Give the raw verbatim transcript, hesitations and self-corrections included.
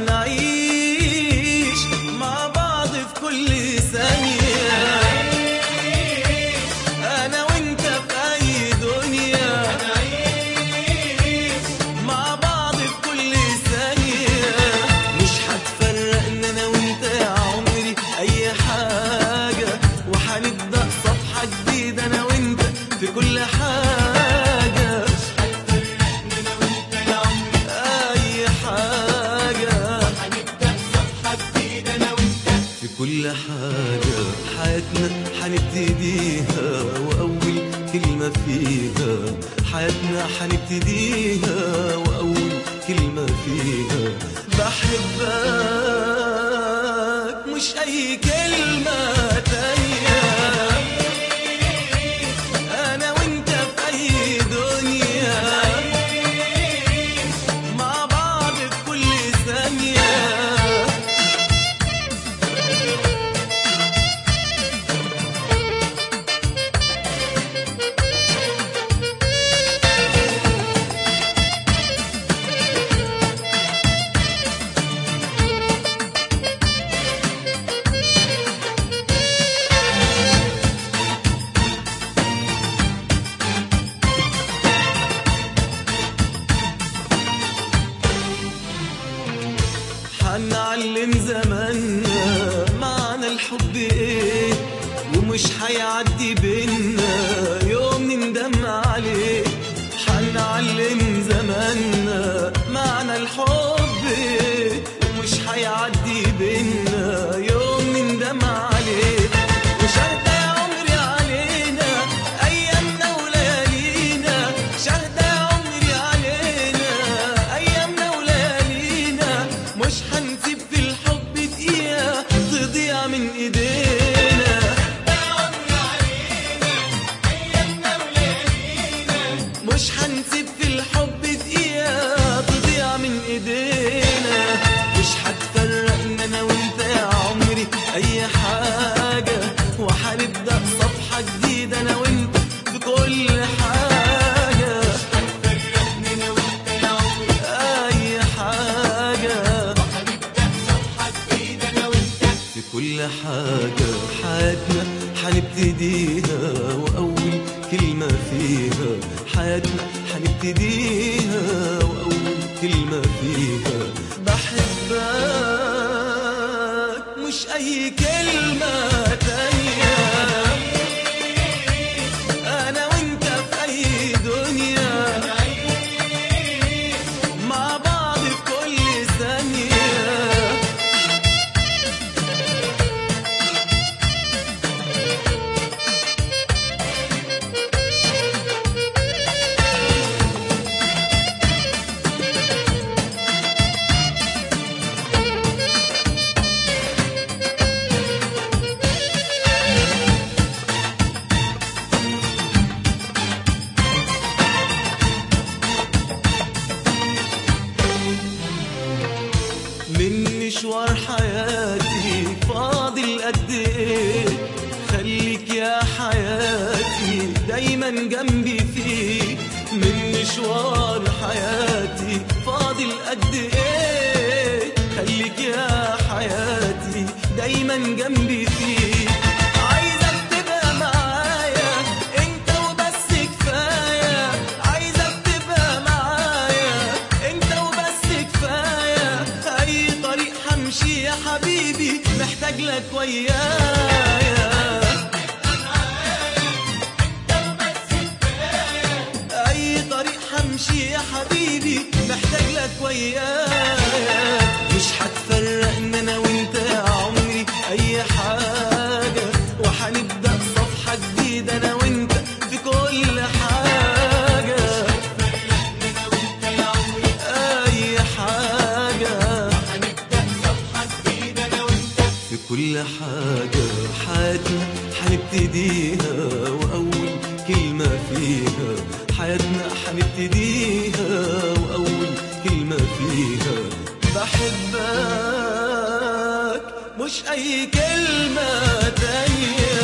حنعيش مع بعض في كل ثانية، أنا وأنت في أي دنيا مع بعض في كل ثانية، مش هتفرقنا أنا وأنت يا عمري أي حاجة، وهنبدأ صفحة جديدة أنا وأنت في كل حاجة. كل حاجة حياتنا حنبتديها وأول كلمة فيها، حياتنا حنبتديها وأول كلمة فيها بحبك مش أي كلمة تانية، أنا وأنت في أي دنيا مع بعض في كل ثانية. هنعلم زماننا معنى الحب ايه، ومش هيعدي بينا يوم نندم عليه. هنعلم زماننا معنى الحب ايه، ومش هيعدي بينا يوم نندم عليه. وشهد يا عمري علينا ايامنا وليالينا، شهد يا عمري علينا ايامنا وليالينا، مش هنسيب في الحب دقيقة تضيع من ايدينا. مش هنسيب في الحب دقيقة تضيع من ايدينا، مش هتفرقنا انا وانت يا عمري اي حاجة، وهنبدأ صفحة جديدة انا وانت في كل حاجة. مش هتفرقنا انا وانت يا عمري اي حاجة، وهنبدأ صفحة جديدة انا وانت في كل حاجة. حياتنا حنبتديها وأول كلمة فيها، حياتنا حنبتديها وأول كلمة فيها بحبك مش أي كلمة تانية، أنا وأنت في أي دنيا مع بعض في كل ثانية. من مشوار حياتي فاضل قد ايه، خليك يا حياتي دايما جنبي فيه. من مشوار حياتي فاضل قد ايه، خليك يا حياتي دايما جنبي فيه. عايزك تبقى معايا انت وبس كفاية، عايزك تبقى معايا انت وبس كفاية. اي طريق همشي يا حبيبي محتاج لك ويايا، اي طريق همشي يا حبيبي محتاج لك ويايا. مش هتفرقنا انا وانت يا عمري اي حاجة، وهنبدأ صفحة جديدة انا وانت في كل حاجة. اي حاجة وهنبدأ صفحة جديدة انا وانت في كل حاجة. حياتنا حنبتديها وأول كلمة فيها، حياتنا حنبتديها وأول كلمة فيها بحبك مش أي كلمة تانية.